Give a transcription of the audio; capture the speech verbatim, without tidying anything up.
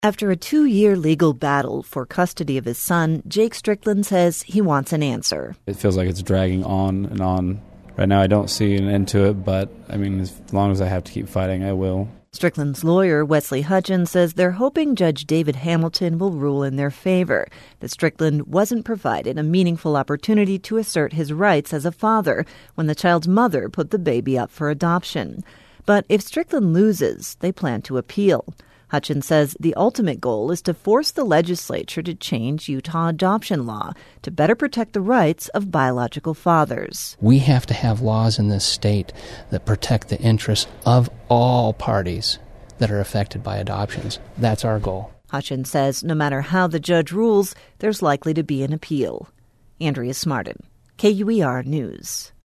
After a two-year legal battle for custody of his son, Jake Strickland says he wants an answer. It feels like it's dragging on and on. Right now I don't see an end to it, but I mean, as long as I have to keep fighting, I will. Strickland's lawyer, Wesley Hutchins, says they're hoping Judge David Hamilton will rule in their favor, that Strickland wasn't provided a meaningful opportunity to assert his rights as a father when the child's mother put the baby up for adoption. But if Strickland loses, they plan to appeal. Hutchins says the ultimate goal is to force the legislature to change Utah adoption law to better protect the rights of biological fathers. We have to have laws in this state that protect the interests of all parties that are affected by adoptions. That's our goal. Hutchins says no matter how the judge rules, there's likely to be an appeal. Andrea Smartin, K U E R News.